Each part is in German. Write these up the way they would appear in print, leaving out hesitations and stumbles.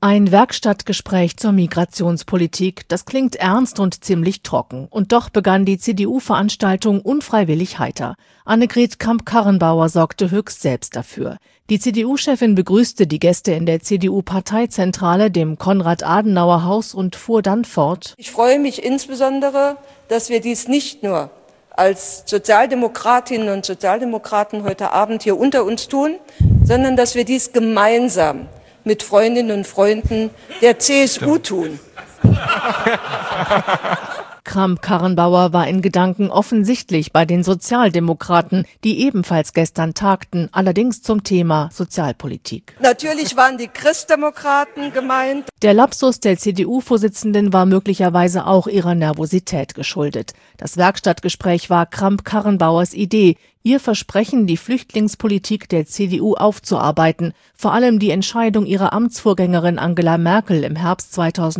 Ein Werkstattgespräch zur Migrationspolitik, das klingt ernst und ziemlich trocken. Und doch begann die CDU-Veranstaltung unfreiwillig heiter. Annegret Kramp-Karrenbauer sorgte höchst selbst dafür. Die CDU-Chefin begrüßte die Gäste in der CDU-Parteizentrale, dem Konrad-Adenauer-Haus, und fuhr dann fort: Ich freue mich insbesondere, dass wir dies nicht nur als Sozialdemokratinnen und Sozialdemokraten heute Abend hier unter uns tun, sondern dass wir dies gemeinsam mit Freundinnen und Freunden der CSU tun. Kramp-Karrenbauer war in Gedanken offensichtlich bei den Sozialdemokraten, die ebenfalls gestern tagten, allerdings zum Thema Sozialpolitik. Natürlich waren die Christdemokraten gemeint. Der Lapsus der CDU-Vorsitzenden war möglicherweise auch ihrer Nervosität geschuldet. Das Werkstattgespräch war Kramp-Karrenbauers Idee, ihr Versprechen, die Flüchtlingspolitik der CDU aufzuarbeiten, vor allem die Entscheidung ihrer Amtsvorgängerin Angela Merkel im Herbst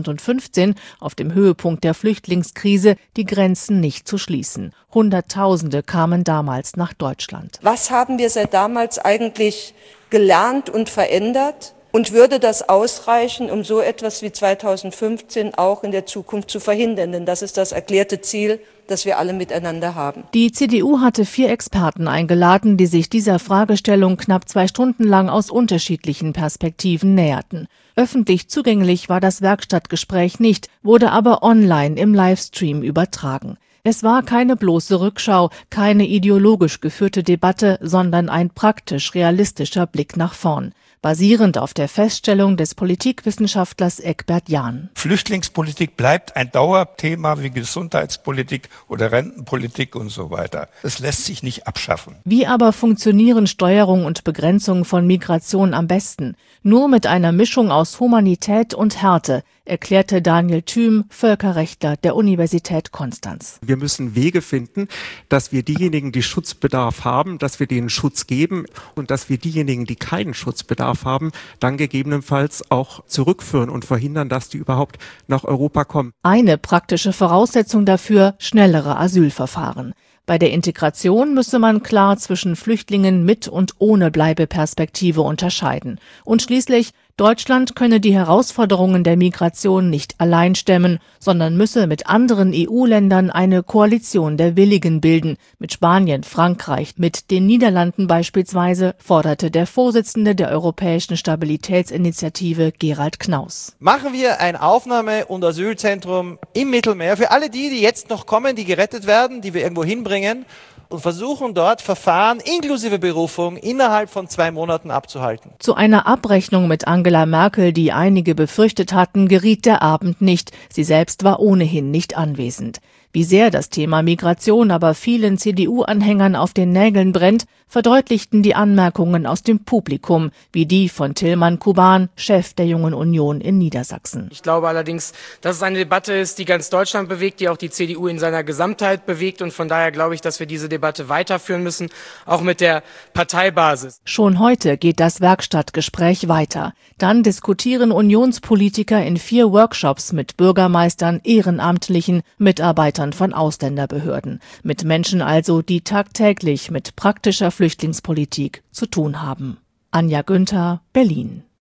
2015, auf dem Höhepunkt der Flüchtlingskrise, die Grenzen nicht zu schließen. Hunderttausende kamen damals nach Deutschland. Was haben wir seit damals eigentlich gelernt und verändert? Und würde das ausreichen, um so etwas wie 2015 auch in der Zukunft zu verhindern? Denn das ist das erklärte Ziel, das wir alle miteinander haben. Die CDU hatte 4 Experten eingeladen, die sich dieser Fragestellung knapp 2 Stunden lang aus unterschiedlichen Perspektiven näherten. Öffentlich zugänglich war das Werkstattgespräch nicht, wurde aber online im Livestream übertragen. Es war keine bloße Rückschau, keine ideologisch geführte Debatte, sondern ein praktisch-realistischer Blick nach vorn, basierend auf der Feststellung des Politikwissenschaftlers Egbert Jahn. Flüchtlingspolitik bleibt ein Dauerthema wie Gesundheitspolitik oder Rentenpolitik und so weiter. Das lässt sich nicht abschaffen. Wie aber funktionieren Steuerung und Begrenzung von Migration am besten? Nur mit einer Mischung aus Humanität und Härte, erklärte Daniel Thüm, Völkerrechtler der Universität Konstanz. Wir müssen Wege finden, dass wir diejenigen, die Schutzbedarf haben, dass wir denen Schutz geben und dass wir diejenigen, die keinen Schutzbedarf haben, dann gegebenenfalls auch zurückführen und verhindern, dass die überhaupt nach Europa kommen. Eine praktische Voraussetzung dafür: schnellere Asylverfahren. Bei der Integration müsse man klar zwischen Flüchtlingen mit und ohne Bleibeperspektive unterscheiden. Und schließlich: Deutschland könne die Herausforderungen der Migration nicht allein stemmen, sondern müsse mit anderen EU-Ländern eine Koalition der Willigen bilden. Mit Spanien, Frankreich, mit den Niederlanden beispielsweise, forderte der Vorsitzende der Europäischen Stabilitätsinitiative Gerald Knaus. Machen wir ein Aufnahme- und Asylzentrum im Mittelmeer für alle die jetzt noch kommen, die gerettet werden, die wir irgendwo hinbringen, und versuchen dort Verfahren inklusive Berufung innerhalb von 2 Monaten abzuhalten. Zu einer Abrechnung mit Angela Merkel, die einige befürchtet hatten, geriet der Abend nicht. Sie selbst war ohnehin nicht anwesend. Wie sehr das Thema Migration aber vielen CDU-Anhängern auf den Nägeln brennt, verdeutlichten die Anmerkungen aus dem Publikum, wie die von Tilman Kuban, Chef der Jungen Union in Niedersachsen. Ich glaube allerdings, dass es eine Debatte ist, die ganz Deutschland bewegt, die auch die CDU in seiner Gesamtheit bewegt. Und von daher glaube ich, dass wir diese Debatte weiterführen müssen, auch mit der Parteibasis. Schon heute geht das Werkstattgespräch weiter. Dann diskutieren Unionspolitiker in 4 Workshops mit Bürgermeistern, Ehrenamtlichen, Mitarbeitern von Ausländerbehörden. Mit Menschen also, die tagtäglich mit praktischer Flüchtlingspolitik zu tun haben. Anja Günther, Berlin.